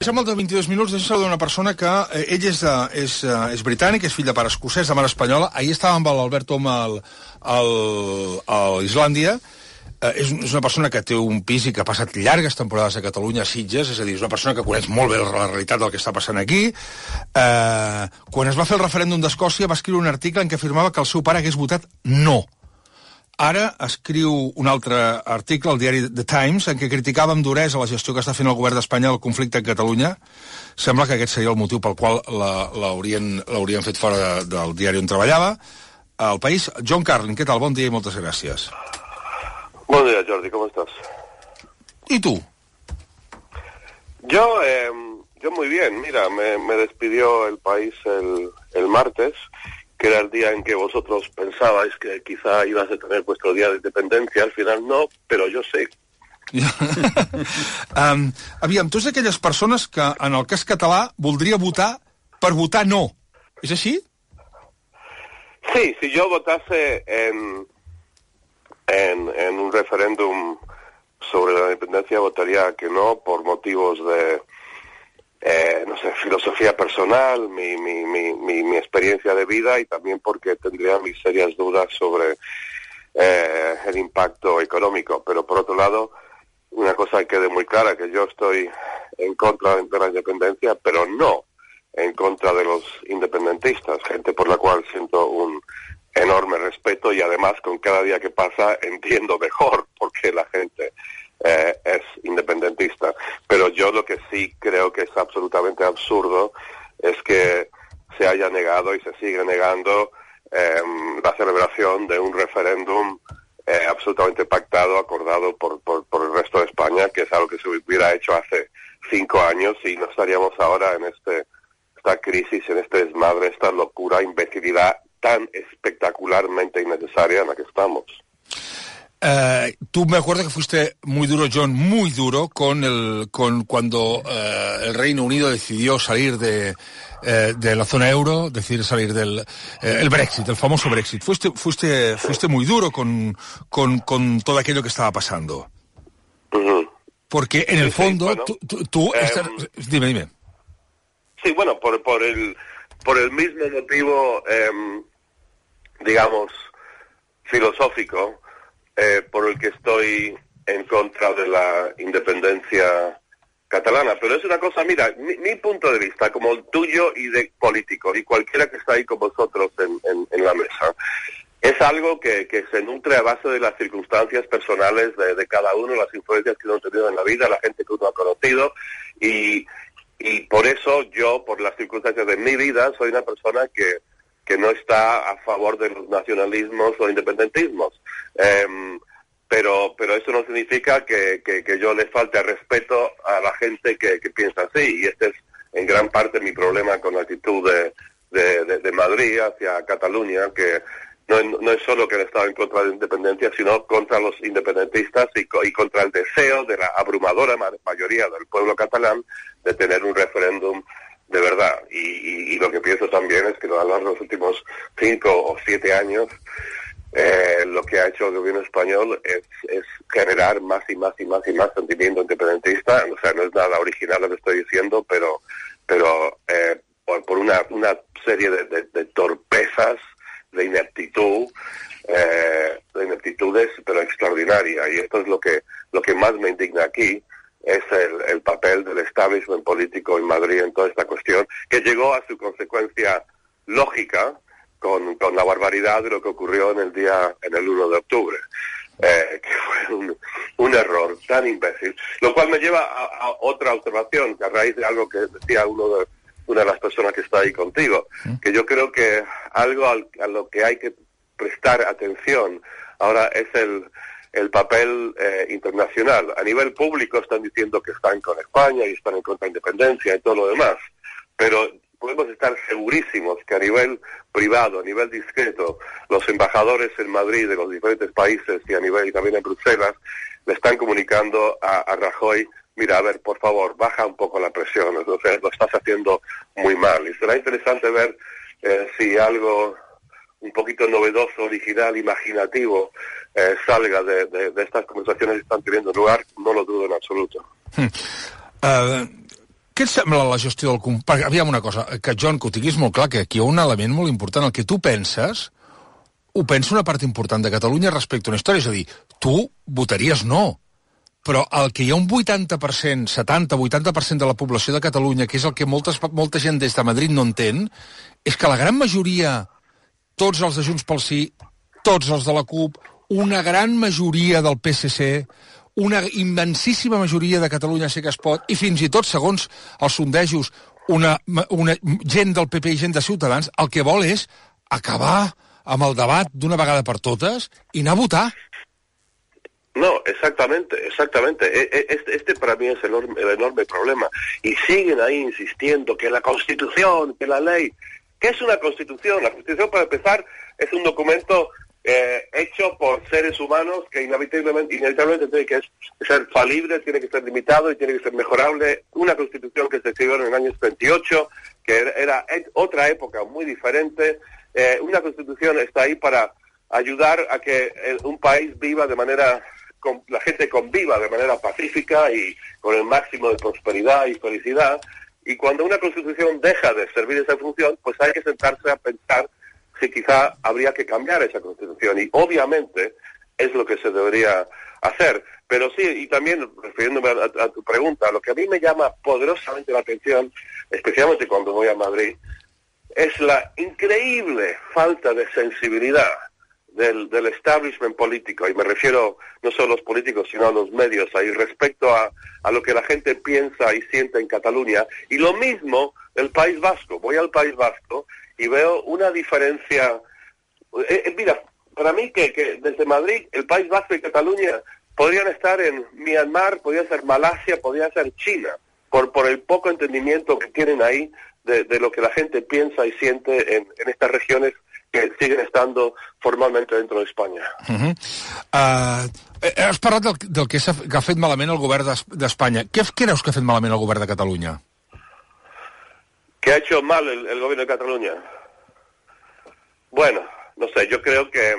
Som al de 22 minuts, deixa'm saludar una persona que ell és britànic, és fill de pare escocès, de mare espanyola. Ahir estava amb l'Albert Om a Islàndia. És una persona que té un pis i que ha passat llargues temporades a Catalunya, a Sitges, és a dir, és una persona que coneix molt bé la realitat del que està passant aquí. Quan es va fer el referèndum d'Escòcia va escriure un article en què afirmava que el seu pare hagués votat no. Ara escriu un altre article al diari The Times en què criticava amb duresa la gestió que està fent el govern d'Espanya al conflicte en Catalunya. Sembla que aquest seria el motiu pel qual l'haurien fet fora del diari on treballava. El País. John Carlin, què tal? Bon dia i moltes gràcies. Buen día, Jordi, ¿cómo estás? ¿Y tú? Yo muy bien. Mira, me despidió El País el martes, que era el día en que vosotros pensabais que quizá ibas a tener vuestro día de independencia. Al final no, pero yo sé. Aviam, tu ets d'aquelles persones que en el cas català voldria votar per votar no. És així? Sí, si yo votase en un referéndum sobre la independencia, votaría que no por motivos de, no sé, filosofía personal, mi experiencia de vida, y también porque tendría mis serias dudas sobre el impacto económico. Pero por otro lado, una cosa que quede muy clara, que yo estoy en contra de la independencia, pero no en contra de los independentistas, gente por la cual siento un enorme respeto, y además con cada día que pasa entiendo mejor por qué la gente es independentista. Pero yo lo que sí creo que es absolutamente absurdo es que se haya negado y se sigue negando la celebración de un referéndum absolutamente pactado, acordado por el resto de España, que es algo que se hubiera hecho hace 5 años, y no estaríamos ahora en esta crisis, en este desmadre, esta locura, imbecilidad tan espectacularmente innecesaria en la que estamos. Tú me acuerdo que fuiste muy duro, John, muy duro cuando el Reino Unido decidió salir de la zona euro, decidir salir del el Brexit, el famoso Brexit. Fuiste muy duro con todo aquello que estaba pasando. Uh-huh. Porque en el fondo, bueno, tú dime. Sí, bueno, por el mismo motivo, digamos, filosófico, por el que estoy en contra de la independencia catalana. Pero es una cosa, mira, mi punto de vista, como el tuyo y de político, y cualquiera que está ahí con vosotros en la mesa, es algo que se nutre a base de las circunstancias personales de cada uno, las influencias que uno ha tenido en la vida, la gente que uno ha conocido, y por eso yo, por las circunstancias de mi vida, soy una persona que no está a favor de los nacionalismos o independentismos. Pero eso no significa que yo le falte respeto a la gente que piensa así, y este es en gran parte mi problema con la actitud de Madrid hacia Cataluña, que no es solo que han estado en contra de la independencia, sino contra los independentistas y contra el deseo de la abrumadora mayoría del pueblo catalán de tener un referéndum de verdad. Y lo que pienso también es que a lo largo de los últimos 5 o 7 años, lo que ha hecho el gobierno español es generar más y más sentimiento independentista. O sea, no es nada original lo que estoy diciendo, pero por una serie de torpezas, de ineptitud, de ineptitudes, pero extraordinaria. Y esto es lo que más me indigna aquí, es el papel del establishment político en Madrid en toda esta cuestión, que llegó a su consecuencia lógica con la barbaridad de lo que ocurrió en el 1 de octubre, que fue un error tan imbécil. Lo cual me lleva a otra observación, que a raíz de algo que decía una de las personas que está ahí contigo, que yo creo que algo a lo que hay que prestar atención ahora es el papel internacional. A nivel público están diciendo que están con España y están en contra de la independencia y todo lo demás, pero podemos estar segurísimos que a nivel privado, a nivel discreto, los embajadores en Madrid de los diferentes países y también en Bruselas le están comunicando a Rajoy: mira, a ver, por favor, baja un poco la presión, o sea, lo estás haciendo muy mal. Y será interesante ver si algo un poquito novedoso, original, imaginativo salga de estas conversaciones que están teniendo lugar. No lo dudo en absoluto. Què et sembla la gestió del company? Perquè, aviam una cosa, que John, que ho tinguis molt clar, que aquí hi ha un element molt important. El que tu penses, ho pensa una part important de Catalunya respecte a una història. És a dir, tu votaries no, però el que hi ha un 80%, 70-80% de la població de Catalunya, que és el que molta gent des de Madrid no entén, és que la gran majoria, tots els de Junts pel Sí, tots els de la CUP, una gran majoria del PSC, una immensíssima majoria de Catalunya Sí que es pot, i fins i tot, segons els sondejos, una gent del PP i gent de Ciutadans, el que vol és acabar amb el debat d'una vegada per totes i anar a votar. No, exactamente. Este para mí es el enorme problema. Y siguen ahí insistiendo que la Constitución, que la ley... ¿Qué es una Constitución? La Constitución, para empezar, es un documento hecho por seres humanos que inevitablemente tiene que ser falible, tiene que ser limitado y tiene que ser mejorable. Una Constitución que se escribió en el año 78, que era otra época muy diferente. Una Constitución está ahí para ayudar a que un país viva de manera... la gente conviva de manera pacífica y con el máximo de prosperidad y felicidad, y cuando una Constitución deja de servir esa función, pues hay que sentarse a pensar si quizá habría que cambiar esa Constitución, y obviamente es lo que se debería hacer. Pero sí, y también refiriéndome a tu pregunta, lo que a mí me llama poderosamente la atención, especialmente cuando voy a Madrid, es la increíble falta de sensibilidad del establishment político, y me refiero no solo a los políticos, sino a los medios, ahí respecto a lo que la gente piensa y siente en Cataluña, y lo mismo el País Vasco. Voy al País Vasco y veo una diferencia. Mira, para mí que desde Madrid, el País Vasco y Cataluña podrían estar en Myanmar, podría ser Malasia, podría ser China, por el poco entendimiento que tienen ahí de lo que la gente piensa y siente en estas regiones que siguen estando formalmente dentro de España. Has parlat del que ha fet malament el govern d'Espanya. Què creus que ha fet malament el govern de Catalunya? ¿Qué ha hecho mal el gobierno de Cataluña? Bueno, no sé, yo creo que...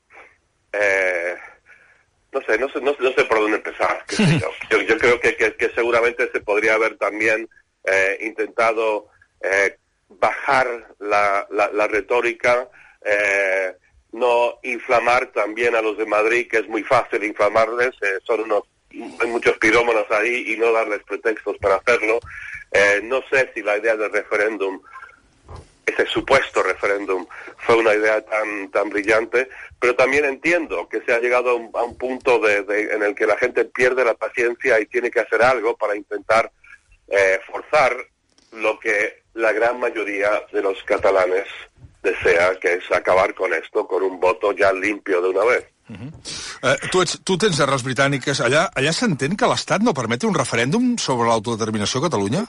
no sé por dónde empezar. Yo creo que seguramente se podría haber también intentado bajar la retórica, no inflamar también a los de Madrid, que es muy fácil infamarles, hay muchos pirómanos ahí, y no darles pretextos para hacerlo. No sé si la idea del referéndum, ese supuesto referéndum, fue una idea tan brillante, pero también entiendo que se ha llegado a un punto en el que la gente pierde la paciencia y tiene que hacer algo para intentar forzar lo que la gran mayoría de los catalanes desea, que és acabar con esto, con un voto ja limpio de una vez. Tu tens arrels britàniques. Allà s'entén que l'Estat no permeti un referèndum sobre l'autodeterminació a Catalunya?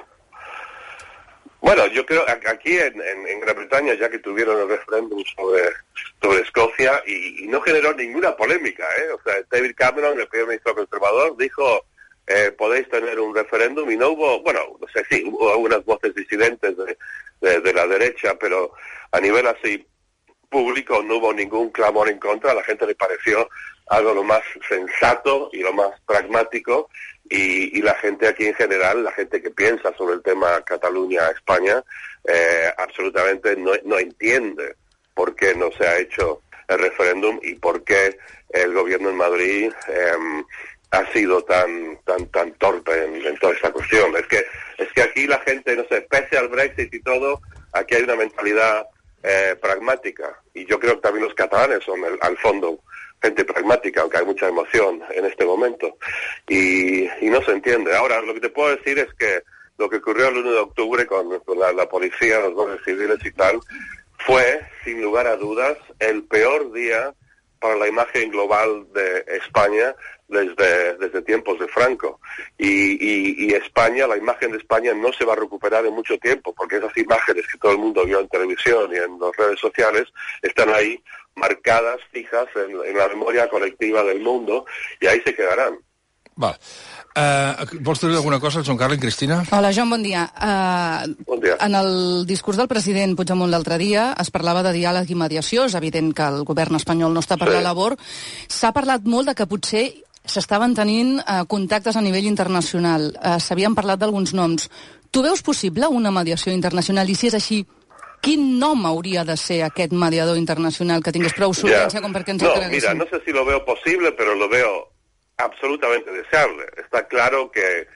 Bueno, yo creo aquí en Gran Bretaña, ya que tuvieron el referéndum sobre Escocia, y no generó ninguna polémica, O sea, David Cameron, el primer ministro conservador, dijo... podéis tener un referéndum, y no hubo, no sé, sí, hubo algunas voces disidentes de la derecha, pero a nivel así público no hubo ningún clamor en contra. A la gente le pareció algo lo más sensato y lo más pragmático, y la gente aquí en general, la gente que piensa sobre el tema Cataluña-España, absolutamente no entiende por qué no se ha hecho el referéndum y por qué el gobierno en Madrid ha sido tan torpe en toda esta cuestión. Es que aquí la gente, no sé, pese al Brexit y todo, aquí hay una mentalidad pragmática, y yo creo que también los catalanes son al fondo gente pragmática, aunque hay mucha emoción en este momento, y no se entiende. Ahora, lo que te puedo decir es que lo que ocurrió el 1 de octubre con la policía, los guardias civiles y tal, fue, sin lugar a dudas, el peor día para la imagen global de España desde tiempos de Franco. Y España, la imagen de España no se va a recuperar en mucho tiempo, porque esas imágenes que todo el mundo vio en televisión y en las redes sociales están ahí marcadas, fijas en la memoria colectiva del mundo, y ahí se quedarán. Val. Vols dir alguna cosa, Joan Carles i Cristina? Hola, Joan, bon dia. Bon dia. En el discurs del president Puigdemont l'altre dia es parlava de diàleg i mediació. És evident que el govern espanyol no està per la labor. S'ha parlat molt de que potser s'estaven tenint contactes a nivell internacional. S'havien parlat d'alguns noms. Tu veus possible una mediació internacional? I si és així, quin nom hauria de ser aquest mediador internacional que tingués prou solvència com perquè ens ho creguéssim? No sé si lo veo posible, pero lo veo absolutamente deseable. Está claro que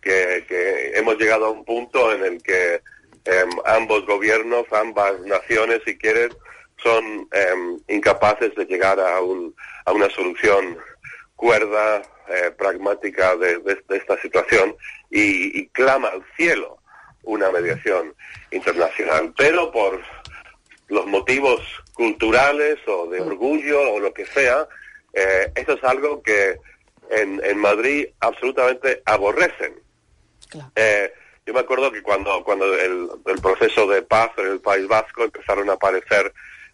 hemos llegado a un punto en el que ambos gobiernos, ambas naciones, si quieren, son incapaces de llegar a una solución cuerda, pragmática de esta situación y clama al cielo una mediación internacional. Pero por los motivos culturales o de orgullo o lo que sea, esto es algo que en Madrid absolutamente aborrecen. Claro. Yo me acuerdo que cuando el proceso de paz en el País Vasco empezaron a aparecer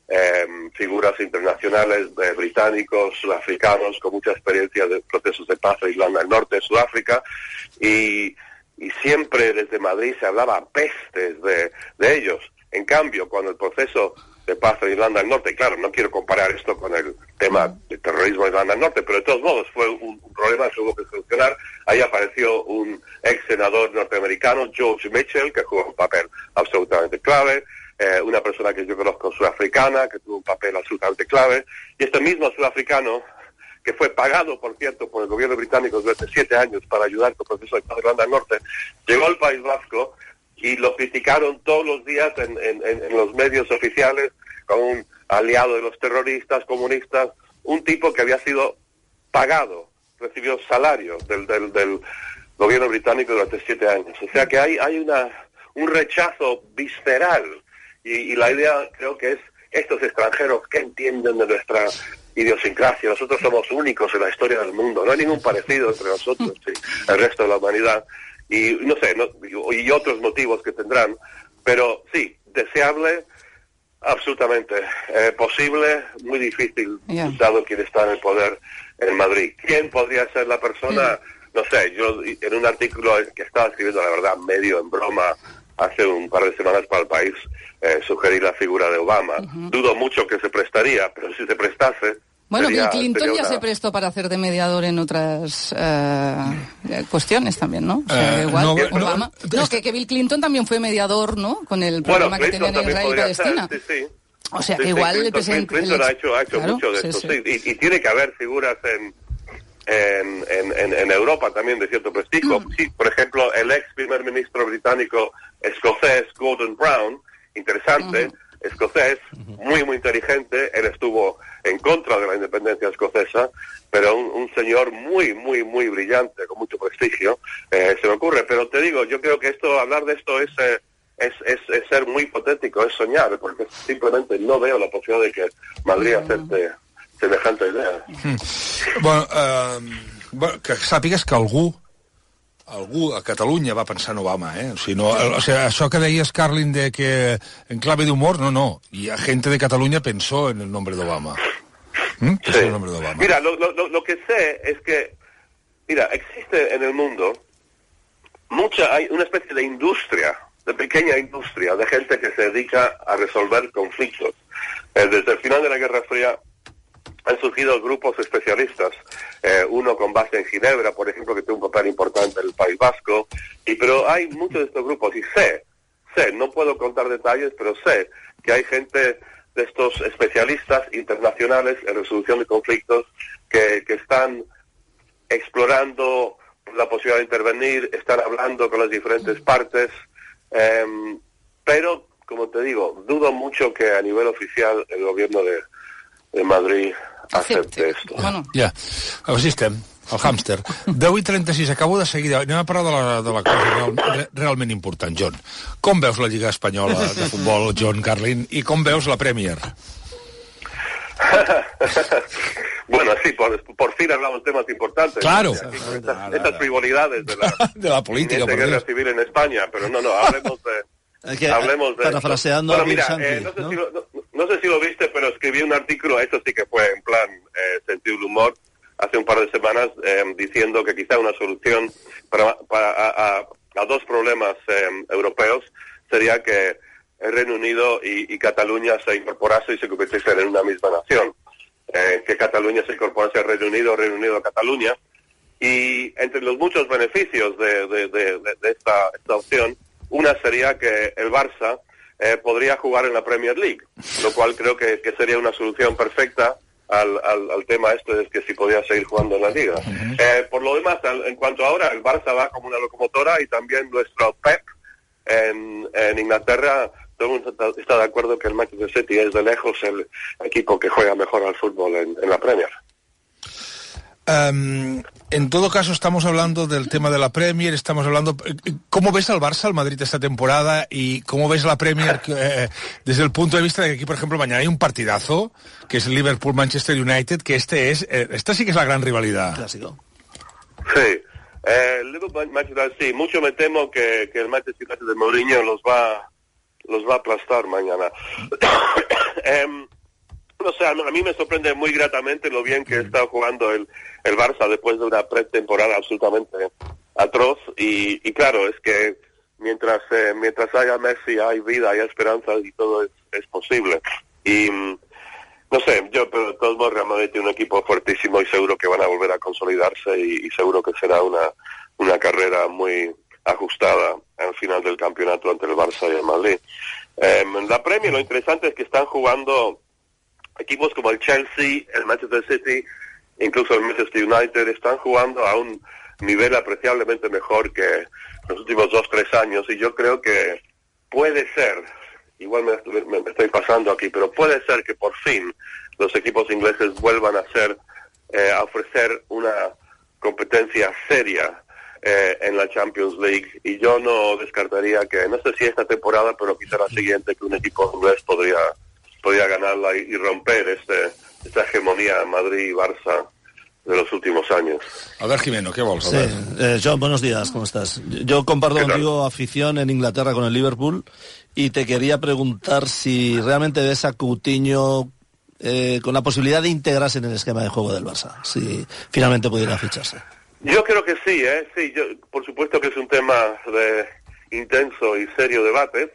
figuras internacionales, británicos, sudafricanos, con mucha experiencia de procesos de paz en Irlanda del Norte, Sudáfrica, y siempre desde Madrid se hablaba pestes de ellos. En cambio, cuando el proceso de paz en Irlanda del Norte, claro, no quiero comparar esto con el tema de terrorismo en Irlanda del Norte, pero de todos modos fue un problema que hubo que solucionar. Ahí apareció un ex senador norteamericano, George Mitchell, que jugó un papel absolutamente clave, una persona que yo conozco sudafricana, que tuvo un papel absolutamente clave, y este mismo sudafricano, que fue pagado, por cierto, por el gobierno británico durante 7 años para ayudar con el proceso de paz en Irlanda del Norte, llegó al País Vasco y lo criticaron todos los días en los medios oficiales como un aliado de los terroristas comunistas, un tipo que había sido pagado, recibió salario del gobierno británico durante 7 años. O sea que hay un rechazo visceral y la idea creo que es estos extranjeros que entienden de nuestra idiosincrasia. Nosotros somos únicos en la historia del mundo, no hay ningún parecido entre nosotros y el resto de la humanidad. Y no sé, y otros motivos que tendrán, pero sí, deseable, absolutamente posible, muy difícil, dado quien está en el poder en Madrid. ¿Quién podría ser la persona? No sé, yo en un artículo que estaba escribiendo, la verdad, medio en broma, hace un par de semanas para el País, sugerí la figura de Obama. Dudo mucho que se prestaría, pero si se prestase... Bueno, Bill Clinton ya se prestó para hacer de mediador en otras cuestiones también, ¿no? O sea, igual Obama... que Bill Clinton también fue mediador, ¿no? Con el problema que tenían en Israel y Palestina. Sí. O sea, que igual el presidente... Clinton ha hecho claro, mucho de esto, sí. Y tiene que haber figuras en Europa también de cierto prestigio. Sí, por ejemplo, el ex primer ministro británico escocés, Gordon Brown, interesante, escocés, muy inteligente, él estuvo en contra de la independencia escocesa, pero un señor muy brillante, con mucho prestigio, se me ocurre. Pero te digo, yo creo que hablar de esto es ser muy hipotético, es soñar, porque simplemente no veo la posibilidad de que Madrid acepte semejante idea. Bueno, que sàpigues que algú a Catalunya va pensar en Obama, O sigui, això que deies, Carlin, de que en clave de humor, no. Y gente de Cataluña pensó en el nombre de Obama. Sí. El nombre de Obama. Mira, lo que sé es que, existe en el mundo hay una especie de industria, de pequeña industria, de gente que se dedica a resolver conflictos. Desde el final de la Guerra Fría han surgido grupos especialistas, uno con base en Ginebra, por ejemplo, que tiene un papel importante en el País Vasco, pero hay muchos de estos grupos, y sé, no puedo contar detalles, pero sé que hay gente de estos especialistas internacionales en resolución de conflictos que están explorando la posibilidad de intervenir, están hablando con las diferentes partes, pero, como te digo, dudo mucho que a nivel oficial el gobierno de Madrid accepte esto. Bueno. Ja, així estem, el hàmster. 10:36, acabo de seguida. Anem a parlar de la cosa realment important, John. Com veus la Lliga Espanyola de futbol, John Carlin, i com veus la Premier? Bueno, sí, por fin hablamos de temas importantes. Claro. Estas frivolidades de la política, por guerra civil en España, pero no, hablemos de parafraseando a Bill Sánchez, no sé si lo viste, pero escribí un artículo, esto sí que fue en plan sentido del humor, hace un par de semanas, diciendo que quizá una solución a dos problemas europeos sería que el Reino Unido y Cataluña se incorporase y se convirtiesen en una misma nación. Que Cataluña se incorporase al Reino Unido a Cataluña, Y entre los muchos beneficios de esta opción, una sería que el Barça podría jugar en la Premier League, lo cual creo que sería una solución perfecta al tema de que si podía seguir jugando en la Liga. Por lo demás, en cuanto ahora, el Barça va como una locomotora y también nuestro Pep en Inglaterra, todo el mundo está de acuerdo que el Manchester City es de lejos el equipo que juega mejor al fútbol en la Premier. En todo caso, estamos hablando del tema de la Premier, estamos hablando... ¿Cómo ves al Barça, al Madrid esta temporada? ¿Y cómo ves la Premier desde el punto de vista de que aquí, por ejemplo, mañana hay un partidazo, que es Liverpool-Manchester United, que esta sí que es la gran rivalidad. Clásico. Sí. Liverpool-Manchester, sí. Mucho me temo que el Manchester United de Mourinho los va a aplastar mañana. No sé, a mí me sorprende muy gratamente lo bien que está jugando el Barça después de una pretemporada absolutamente atroz y claro, es que mientras haya Messi hay vida, hay esperanza y todo es posible. Y no sé, pero de todos modos Real Madrid tiene un equipo fuertísimo y seguro que van a volver a consolidarse y seguro que será una carrera muy ajustada al final del campeonato entre el Barça y el Madrid. En la Premier lo interesante es que están jugando equipos como el Chelsea, el Manchester City, incluso el Manchester United, están jugando a un nivel apreciablemente mejor que los últimos 2-3 años y yo creo que puede ser, igual me estoy pasando aquí, pero puede ser que por fin los equipos ingleses vuelvan a ofrecer una competencia seria en la Champions League y yo no descartaría que, no sé si esta temporada, pero quizá la siguiente, que un equipo inglés podría ganarla y romper esta hegemonía Madrid y Barça de los últimos años. A ver, Jimeno, ¿qué vols? Sí, John, buenos días, ¿cómo estás? Yo comparto contigo afición en Inglaterra con el Liverpool y te quería preguntar si realmente ves a Coutinho con la posibilidad de integrarse en el esquema de juego del Barça, si finalmente pudiera ficharse. Yo creo que sí, sí, por supuesto que es un tema de intenso y serio debate.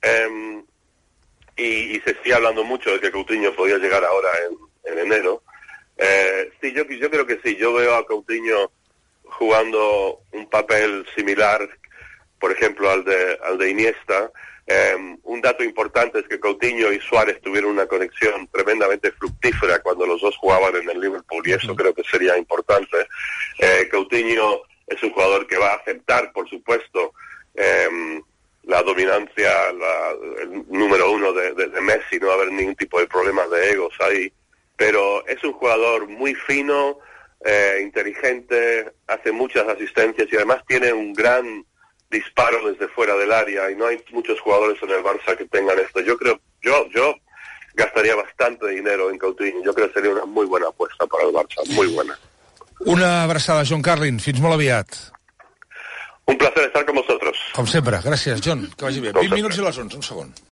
Y se sigue hablando mucho de que Coutinho podía llegar ahora en enero. Sí, yo creo que sí. Yo veo a Coutinho jugando un papel similar, por ejemplo, al de Iniesta. Un dato importante es que Coutinho y Suárez tuvieron una conexión tremendamente fructífera cuando los dos jugaban en el Liverpool y eso creo que sería importante. Coutinho es un jugador que va a aceptar, por supuesto, la dominancia, el número uno de Messi, no va a haber ningún tipo de problemas de egos ahí, pero es un jugador muy fino, inteligente, hace muchas asistencias y además tiene un gran disparo desde fuera del área y no hay muchos jugadores en el Barça que tengan esto. Yo gastaría bastante dinero en Coutinho, yo creo que sería una muy buena apuesta para el Barça, muy buena. Una abraçada, John Carlin, fins molt aviat. Un placer estar con vosotros. Com sempre, gràcies, John, que vagi bé. 20 minuts i les 11, un segon.